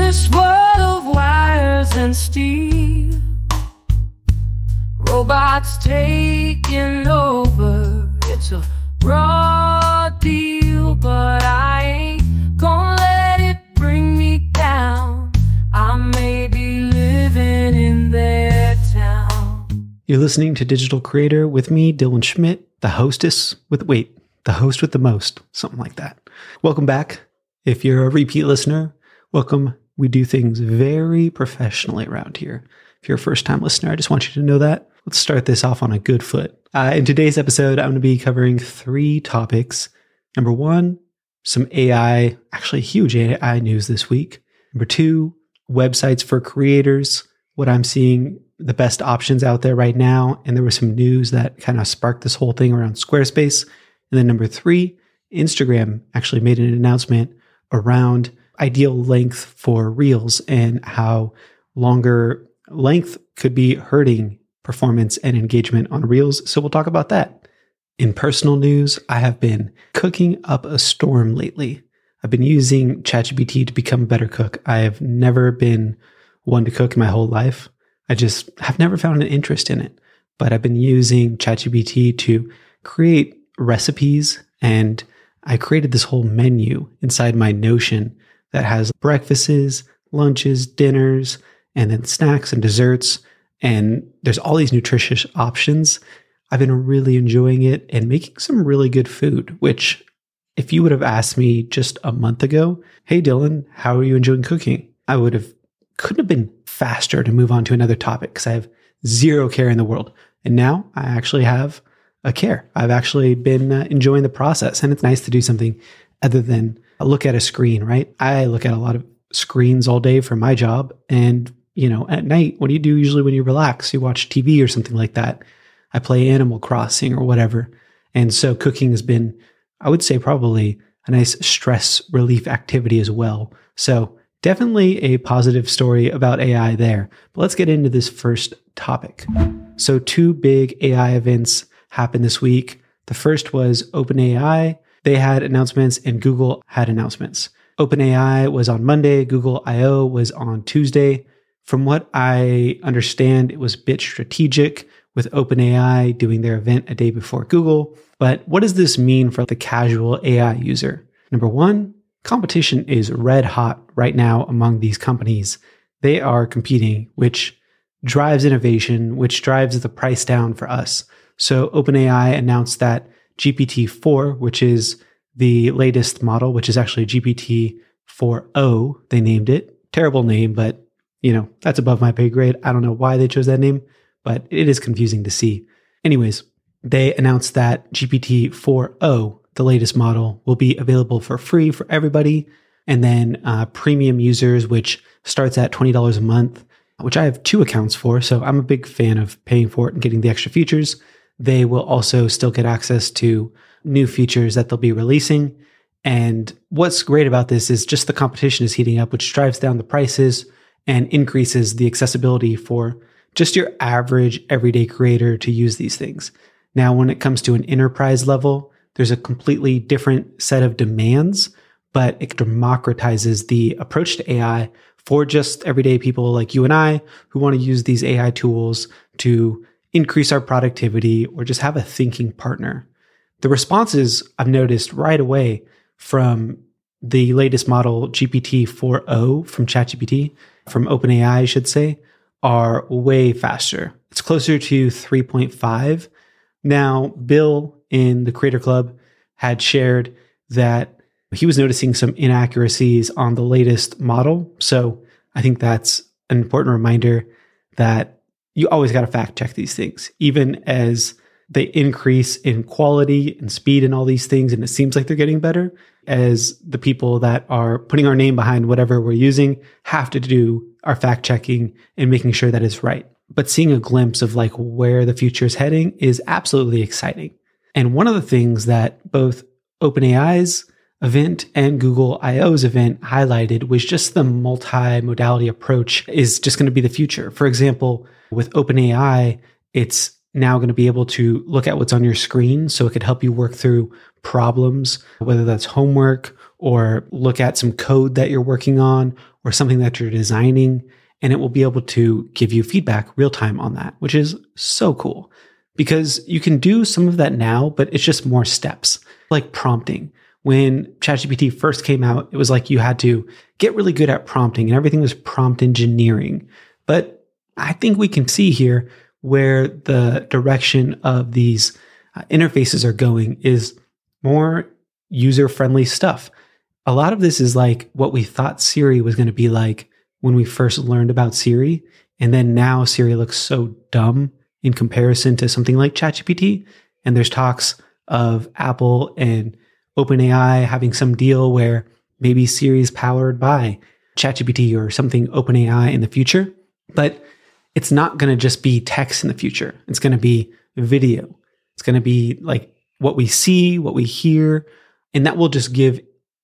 this world of wires and steel, robots taking over. It's a raw deal, but I ain't gonna let it bring me down. I may be living in their town. You're listening to Digital Creator with me, Dylan Schmidt, the host with the most, something like that. Welcome back. If you're a repeat listener, welcome. We do things very professionally around here. If you're a first-time listener, I just want you to know that. Let's start this off on a good foot. In today's episode, I'm going to be covering 3 topics. Number 1, some AI, actually huge AI news this week. Number 2, websites for creators, what I'm seeing, the best options out there right now. And there was some news that kind of sparked this whole thing around Squarespace. And then number 3, Instagram actually made an announcement around ideal length for Reels and how longer length could be hurting performance and engagement on Reels. So we'll talk about that. In personal news, I have been cooking up a storm lately. I've been using ChatGPT to become a better cook. I have never been one to cook in my whole life. I just have never found an interest in it. But I've been using ChatGPT to create recipes, and I created this whole menu inside my Notion that has breakfasts, lunches, dinners, and then snacks and desserts. And there's all these nutritious options. I've been really enjoying it and making some really good food, which if you would have asked me just a month ago, hey, Dylan, how are you enjoying cooking? Couldn't have been faster to move on to another topic because I have zero care in the world. And now I actually have a care. I've actually been enjoying the process, and it's nice to do something other than look at a screen, right? I look at a lot of screens all day for my job. And, at night, what do you do usually when you relax? You watch TV or something like that. I play Animal Crossing or whatever. And so cooking has been, I would say, probably a nice stress relief activity as well. So definitely a positive story about AI there. But let's get into this first topic. So 2 big AI events happened this week. The first was OpenAI. They had announcements and Google had announcements. OpenAI was on Monday. Google I/O was on Tuesday. From what I understand, it was a bit strategic with OpenAI doing their event a day before Google. But what does this mean for the casual AI user? Number 1, competition is red hot right now among these companies. They are competing, which drives innovation, which drives the price down for us. So OpenAI announced that GPT-4, which is the latest model, which is actually GPT-4o, they named it. Terrible name, but that's above my pay grade. I don't know why they chose that name, but it is confusing to see. Anyways, they announced that GPT-4o, the latest model, will be available for free for everybody. And then premium users, which starts at $20 a month, which I have 2 accounts for. So I'm a big fan of paying for it and getting the extra features. They will also still get access to new features that they'll be releasing. And what's great about this is just the competition is heating up, which drives down the prices and increases the accessibility for just your average everyday creator to use these things. Now, when it comes to an enterprise level, there's a completely different set of demands, but it democratizes the approach to AI for just everyday people like you and I who want to use these AI tools to increase our productivity or just have a thinking partner. The responses I've noticed right away from the latest model, GPT-4o from ChatGPT, from OpenAI, I should say, are way faster. It's closer to 3.5. Now, Bill in the Creator Club had shared that he was noticing some inaccuracies on the latest model. So I think that's an important reminder that you always got to fact check these things, even as they increase in quality and speed and all these things. And it seems like they're getting better, as the people that are putting our name behind whatever we're using have to do our fact checking and making sure that it's right. But seeing a glimpse of like where the future is heading is absolutely exciting. And one of the things that both OpenAI's event and Google I/O's event highlighted was just the multi-modality approach is just going to be the future. For example, with OpenAI, it's now going to be able to look at what's on your screen, so it could help you work through problems, whether that's homework or look at some code that you're working on, or something that you're designing, and it will be able to give you feedback real time on that, which is so cool because you can do some of that now, but it's just more steps like prompting. When ChatGPT first came out, it was like you had to get really good at prompting and everything was prompt engineering. But I think we can see here where the direction of these interfaces are going is more user-friendly stuff. A lot of this is like what we thought Siri was going to be like when we first learned about Siri. And then now Siri looks so dumb in comparison to something like ChatGPT. And there's talks of Apple and OpenAI having some deal where maybe Siri is powered by ChatGPT or something OpenAI in the future. But it's not going to just be text in the future. It's going to be video. It's going to be like what we see, what we hear, and that will just give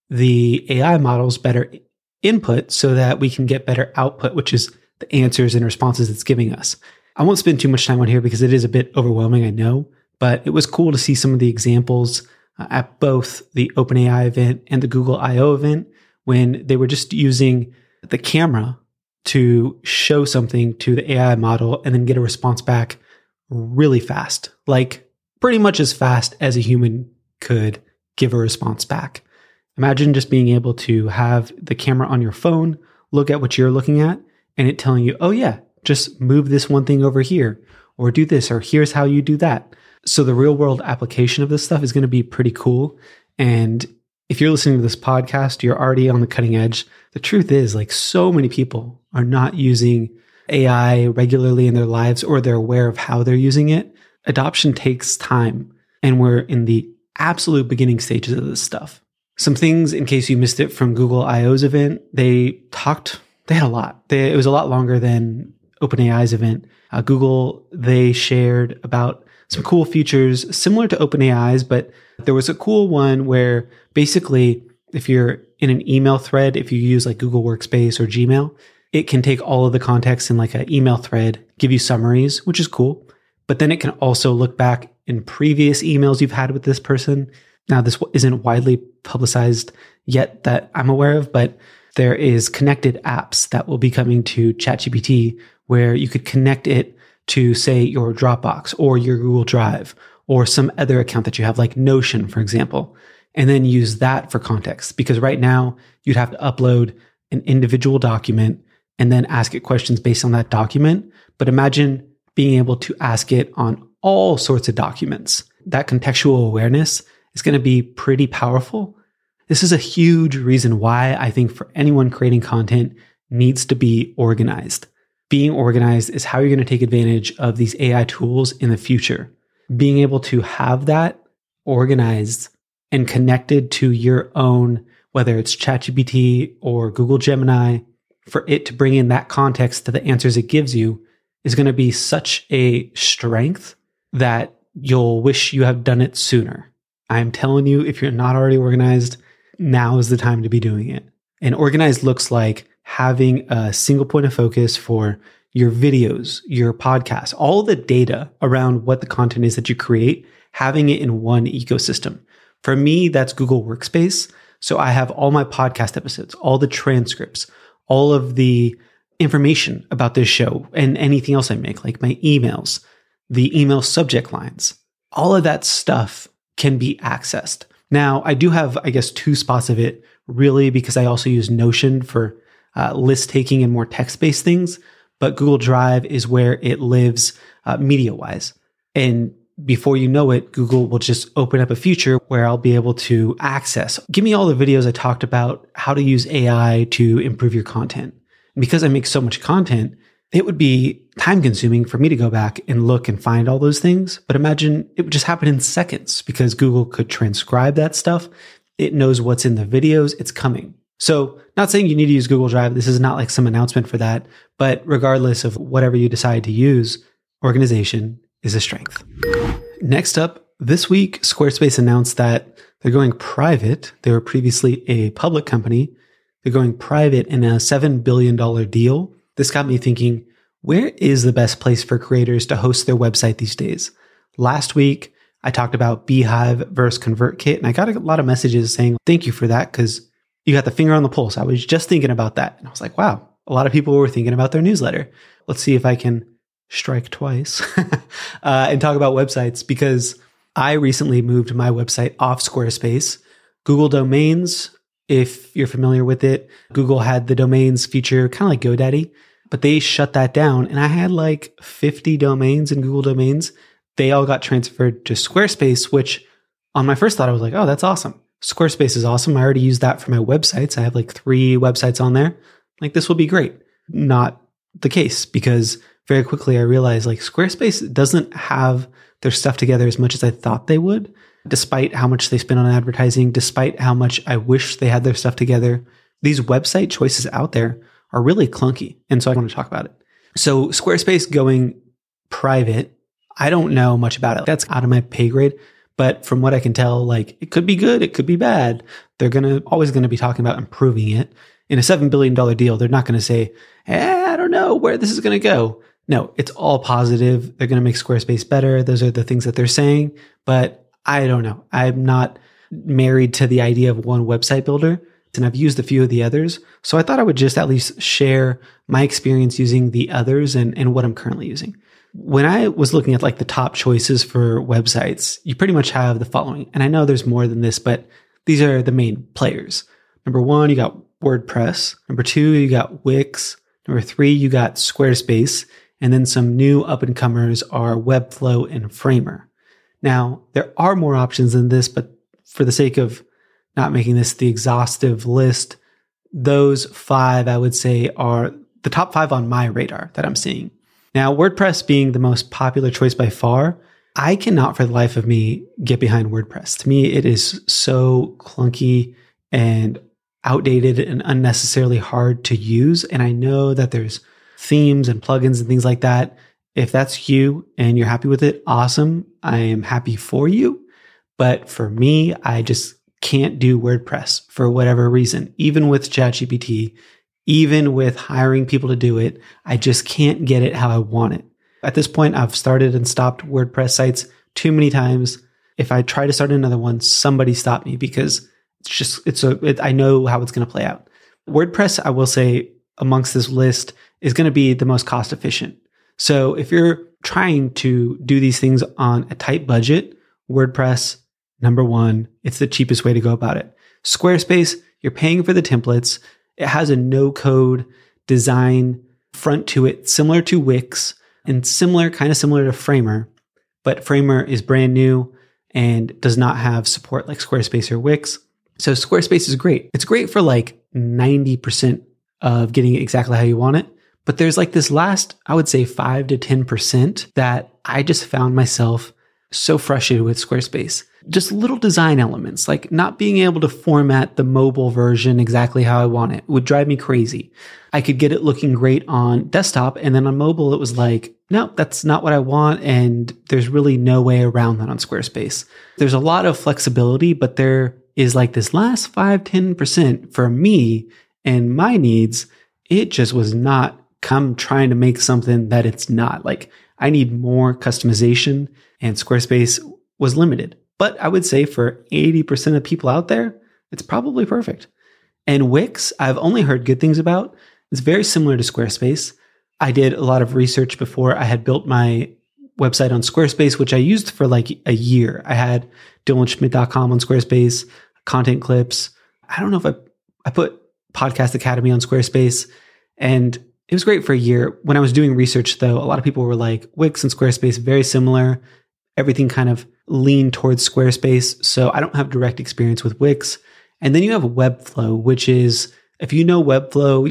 the AI models better input so that we can get better output, which is the answers and responses it's giving us. I won't spend too much time on here because it is a bit overwhelming, I know, but it was cool to see some of the examples at both the OpenAI event and the Google I/O event when they were just using the camera to show something to the AI model and then get a response back really fast, like pretty much as fast as a human could give a response back. Imagine just being able to have the camera on your phone, look at what you're looking at, and it telling you, oh yeah, just move this one thing over here, or do this, or here's how you do that. So the real world application of this stuff is going to be pretty cool. And if you're listening to this podcast, you're already on the cutting edge. The truth is, like, so many people are not using AI regularly in their lives, or they're aware of how they're using it. Adoption takes time, and we're in the absolute beginning stages of this stuff. Some things, in case you missed it from Google I/O's event, they had a lot. It was a lot longer than OpenAI's event. Google, they shared about some cool features similar to OpenAI's, but there was a cool one where basically if you're in an email thread, if you use like Google Workspace or Gmail, it can take all of the context in like an email thread, give you summaries, which is cool. But then it can also look back in previous emails you've had with this person. Now, this isn't widely publicized yet that I'm aware of, but there is connected apps that will be coming to ChatGPT where you could connect it to, say, your Dropbox or your Google Drive or some other account that you have, like Notion, for example, and then use that for context. Because right now you'd have to upload an individual document and then ask it questions based on that document. But imagine being able to ask it on all sorts of documents. That contextual awareness is going to be pretty powerful. This is a huge reason why I think for anyone creating content needs to be organized. Being organized is how you're going to take advantage of these AI tools in the future. Being able to have that organized and connected to your own, whether it's ChatGPT or Google Gemini, for it to bring in that context to the answers it gives you is going to be such a strength that you'll wish you had done it sooner. I'm telling you, if you're not already organized, now is the time to be doing it. And organized looks like having a single point of focus for your videos, your podcasts, all the data around what the content is that you create, having it in one ecosystem. For me, that's Google Workspace. So I have all my podcast episodes, all the transcripts, all of the information about this show and anything else I make, like my emails, the email subject lines. All of that stuff can be accessed. Now, I do have, I guess, two spots of it, really, because I also use Notion for list taking and more text-based things. But Google Drive is where it lives media-wise. And before you know it, Google will just open up a feature where I'll be able to access. Give me all the videos I talked about how to use AI to improve your content. And because I make so much content, it would be time consuming for me to go back and look and find all those things. But imagine it would just happen in seconds because Google could transcribe that stuff. It knows what's in the videos. It's coming. So not saying you need to use Google Drive. This is not like some announcement for that. But regardless of whatever you decide to use, organization is a strength. Next up, this week, Squarespace announced that they're going private. They were previously a public company. They're going private in a $7 billion deal. This got me thinking, where is the best place for creators to host their website these days? Last week, I talked about Beehive versus ConvertKit, and I got a lot of messages saying, thank you for that, because you got the finger on the pulse. I was just thinking about that. And I was like, wow, a lot of people were thinking about their newsletter. Let's see if I can strike twice and talk about websites, because I recently moved my website off Squarespace. Google Domains, if you're familiar with it, Google had the domains feature kind of like GoDaddy, but they shut that down. And I had like 50 domains in Google Domains. They all got transferred to Squarespace, which on my first thought, I was like, oh, that's awesome. Squarespace is awesome. I already use that for my websites. I have like 3 websites on there. Like, this will be great. Not the case, because very quickly I realized like Squarespace doesn't have their stuff together as much as I thought they would, despite how much they spend on advertising, despite how much I wish they had their stuff together. These website choices out there are really clunky. And so I want to talk about it. So Squarespace going private, I don't know much about it. That's out of my pay grade. But from what I can tell, like, it could be good, it could be bad. They're always going to be talking about improving it. In a $7 billion deal, they're not going to say, I don't know where this is going to go. No, it's all positive. They're going to make Squarespace better. Those are the things that they're saying. But I don't know. I'm not married to the idea of one website builder, and I've used a few of the others. So I thought I would just at least share my experience using the others and what I'm currently using. When I was looking at like the top choices for websites, you pretty much have the following. And I know there's more than this, but these are the main players. Number 1, you got WordPress. Number 2, you got Wix. Number 3, you got Squarespace. And then some new up-and-comers are Webflow and Framer. Now, there are more options than this, but for the sake of not making this the exhaustive list, those 5, I would say, are the top 5 on my radar that I'm seeing. Now, WordPress being the most popular choice by far, I cannot for the life of me get behind WordPress. To me, it is so clunky and outdated and unnecessarily hard to use. And I know that there's themes and plugins and things like that. If that's you and you're happy with it, awesome. I am happy for you. But for me, I just can't do WordPress for whatever reason. Even with ChatGPT, even with hiring people to do it, I just can't get it how I want it. At this point, I've started and stopped WordPress sites too many times. If I try to start another one, somebody stop me, because I know how it's going to play out. WordPress, I will say, amongst this list is going to be the most cost efficient. So if you're trying to do these things on a tight budget, WordPress, number 1, it's the cheapest way to go about it. Squarespace, you're paying for the templates. It has a no-code design front to it, similar to Wix and kind of similar to Framer, but Framer is brand new and does not have support like Squarespace or Wix. So Squarespace is great. It's great for like 90% of getting it exactly how you want it. But there's like this last, I would say 5 to 10% that I just found myself so frustrated with Squarespace. Just little design elements, like not being able to format the mobile version exactly how I want it would drive me crazy. I could get it looking great on desktop, and then on mobile, it was like, no, that's not what I want. And there's really no way around that on Squarespace. There's a lot of flexibility, but there is like this last 5, 10% for me and my needs. It just was not come trying to make something that it's not. Like, I need more customization, and Squarespace was limited. But I would say for 80% of people out there, it's probably perfect. And Wix, I've only heard good things about. It's very similar to Squarespace. I did a lot of research before I had built my website on Squarespace, which I used for like a year. I had DylanSchmidt.com on Squarespace, Content Clips. I don't know if I put Podcast Academy on Squarespace, and it was great for a year. When I was doing research, though, a lot of people were like, Wix and Squarespace, very similar. Everything kind of leaned towards Squarespace. So I don't have direct experience with Wix. And then you have Webflow, which is, if you know Webflow,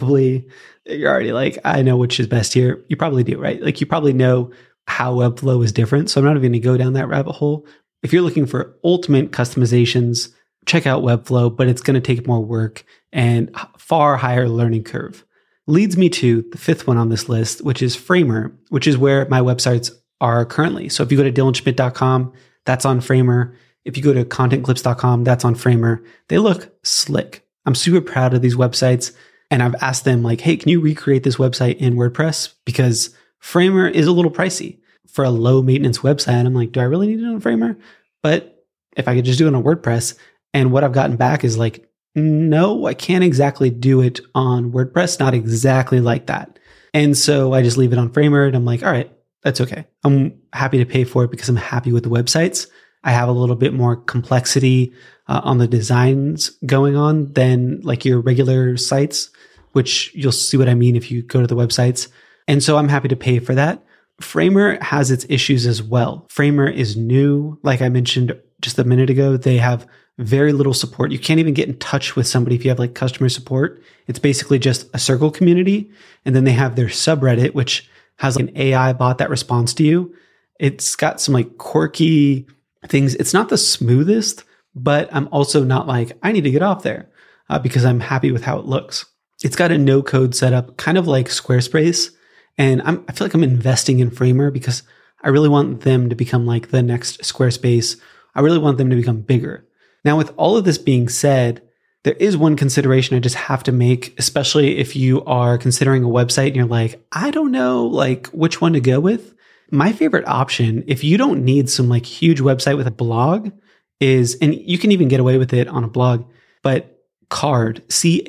you're already like, I know which is best here. You probably do, right? Like, you probably know how Webflow is different. So I'm not even going to go down that rabbit hole. If you're looking for ultimate customizations, check out Webflow, but it's going to take more work and far higher learning curve. Leads me to the 5th one on this list, which is Framer, which is where my websites are currently. So if you go to DylanSchmidt.com, that's on Framer. If you go to ContentClips.com, that's on Framer. They look slick. I'm super proud of these websites. And I've asked them like, hey, can you recreate this website in WordPress? Because Framer is a little pricey for a low maintenance website. I'm like, do I really need it on Framer? But if I could just do it on WordPress, and what I've gotten back is like no, I can't exactly do it on WordPress, not exactly like that. And so I just leave it on Framer and I'm like, all right, that's okay. I'm happy to pay for it because I'm happy with the websites. I have a little bit more complexity on the designs going on than like your regular sites, which you'll see what I mean if you go to the websites. And so I'm happy to pay for that. Framer has its issues as well. Framer is new. Like I mentioned just a minute ago, they have very little support. You can't even get in touch with somebody if you have like customer support. It's basically just a Circle community. And then they have their subreddit, which has like an AI bot that responds to you. It's got some like quirky things. It's not the smoothest, but I'm also not like, I need to get off there because I'm happy with how it looks. It's got a no code setup, kind of like Squarespace. And I feel like I'm investing in Framer because I really want them to become like the next Squarespace. I really want them to become bigger. Now, with all of this being said, there is one consideration I just have to make, especially if you are considering a website and you're like, I don't know like which one to go with. My favorite option, if you don't need some like huge website with a blog is, and you can even get away with it on a blog, but Carrd,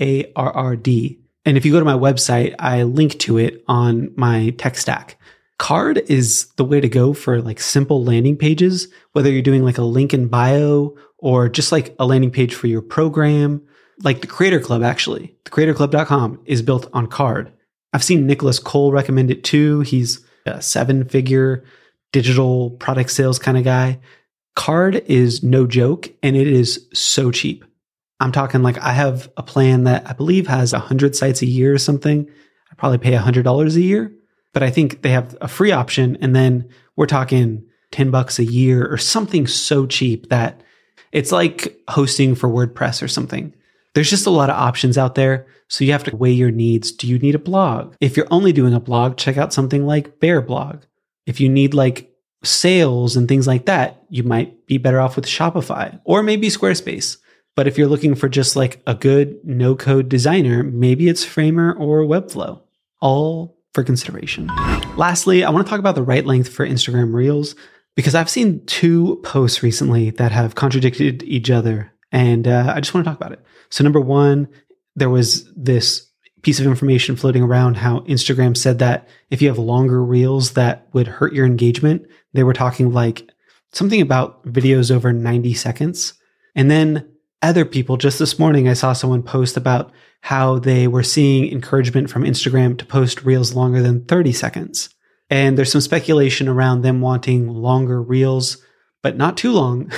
Carrd. And if you go to my website, I link to it on my tech stack. Carrd is the way to go for like simple landing pages, whether you're doing like a link in bio or just like a landing page for your program, like the Creator Club, actually. The creatorclub.com is built on Carrd. I've seen Nicholas Cole recommend it too. He's a 7-figure digital product sales kind of guy. Carrd is no joke, and it is so cheap. I'm talking like I have a plan that I believe has 100 sites a year or something. I probably pay $100 a year, but I think they have a free option. And then we're talking $10 a year or something so cheap that it's like hosting for WordPress or something. There's just a lot of options out there. So you have to weigh your needs. Do you need a blog? If you're only doing a blog, check out something like Bear Blog. If you need like sales and things like that, you might be better off with Shopify or maybe Squarespace. But if you're looking for just like a good no-code designer, maybe it's Framer or Webflow. All for consideration. Lastly, I want to talk about the right length for Instagram Reels because I've seen 2 posts recently that have contradicted each other. And I just want to talk about it. So number one, there was this piece of information floating around how Instagram said that if you have longer reels that would hurt your engagement. They were talking like something about videos over 90 seconds. And then other people, just this morning, I saw someone post about how they were seeing encouragement from Instagram to post reels longer than 30 seconds. And there's some speculation around them wanting longer reels, but not too long,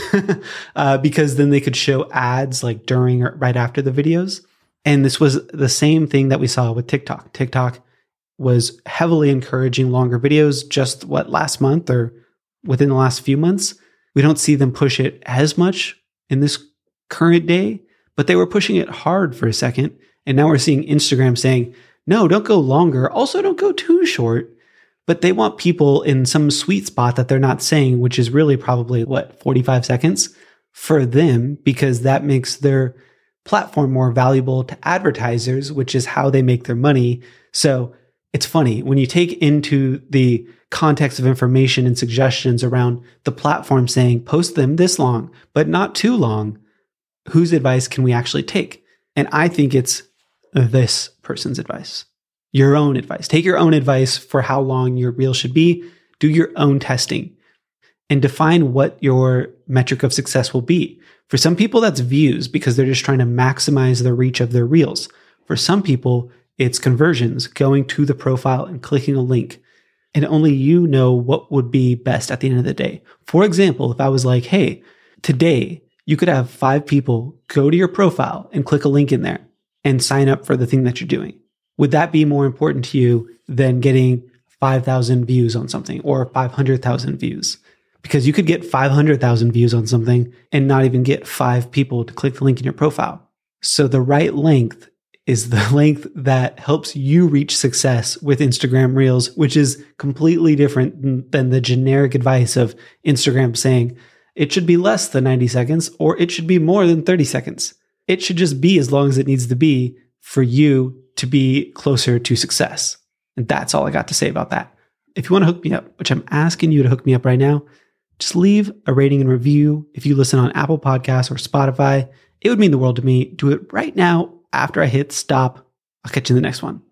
because then they could show ads like during or right after the videos. And this was the same thing that we saw with TikTok. TikTok was heavily encouraging longer videos just last month or within the last few months. We don't see them push it as much in this current day, but they were pushing it hard for a second. And now we're seeing Instagram saying, no, don't go longer. Also, don't go too short. But they want people in some sweet spot that they're not saying, which is really probably 45 seconds for them, because that makes their platform more valuable to advertisers, which is how they make their money. So it's funny when you take into the context of information and suggestions around the platform saying, post them this long, but not too long. Whose advice can we actually take? And I think it's this person's advice, your own advice. Take your own advice for how long your reel should be. Do your own testing and define what your metric of success will be. For some people, that's views because they're just trying to maximize the reach of their reels. For some people, it's conversions, going to the profile and clicking a link. And only you know what would be best at the end of the day. For example, if I was like, hey, today, you could have 5 people go to your profile and click a link in there and sign up for the thing that you're doing. Would that be more important to you than getting 5,000 views on something or 500,000 views? Because you could get 500,000 views on something and not even get 5 people to click the link in your profile. So the right length is the length that helps you reach success with Instagram Reels, which is completely different than the generic advice of Instagram saying, it should be less than 90 seconds or it should be more than 30 seconds. It should just be as long as it needs to be for you to be closer to success. And that's all I got to say about that. If you want to hook me up, which I'm asking you to hook me up right now, just leave a rating and review if you listen on Apple Podcasts or Spotify. it would mean the world to me. Do it right now after I hit stop. I'll catch you in the next one.